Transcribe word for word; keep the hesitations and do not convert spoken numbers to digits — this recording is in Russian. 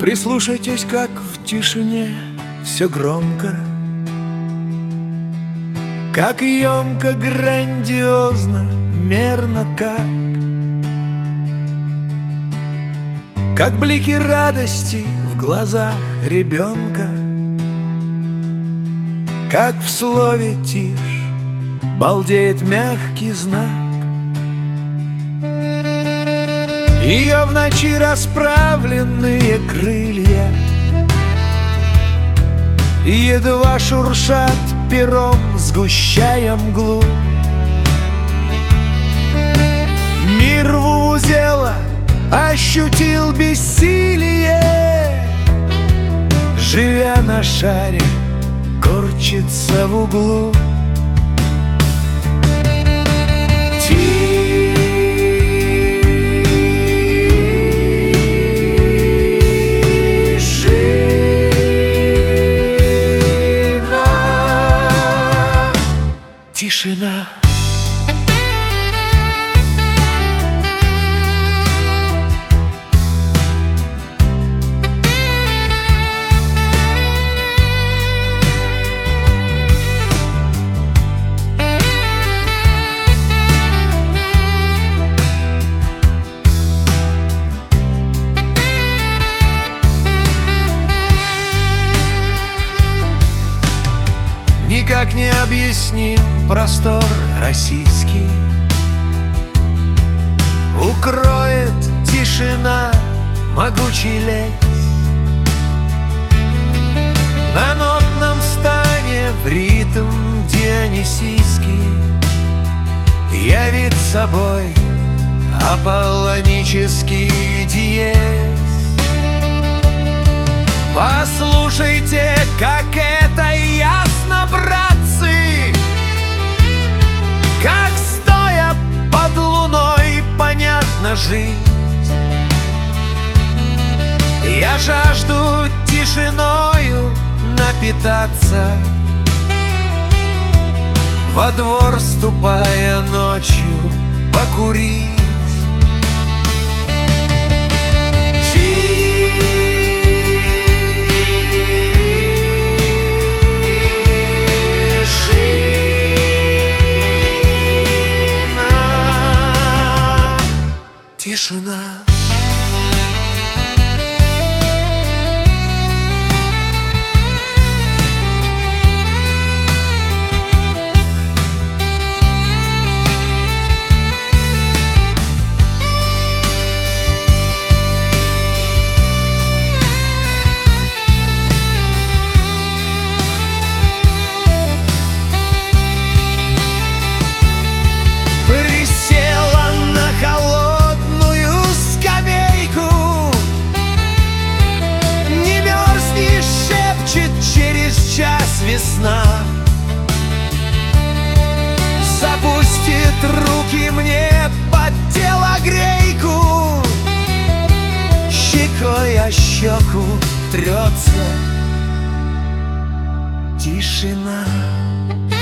Прислушайтесь, как в тишине все громко, как емко, грандиозно, мерно, как Как блики радости в глазах ребенка, как в слове тишь балдеет мягкий знак. Ее в ночи расправленные крылья едва шуршат пером, сгущая мглу. Мир вувузела ощутил бессилие, живя на шаре, корчится в углу. Тишина. Никак не объясним простор российский, укроет тишина могучий лес. На нотном стане в ритм дионисийский явит собой аполлонический диез. Послушайте, как это ясно, братцы, как стоя под луной понятна жизнь. Я жажду тишиною напитаться, во двор ступая ночью покурить. Тишина. Присела на холодную скамейку, не мерзни, шепчет через час весна. Запустит руки мне под телогрейку, щекой о щеку трется. Тишина.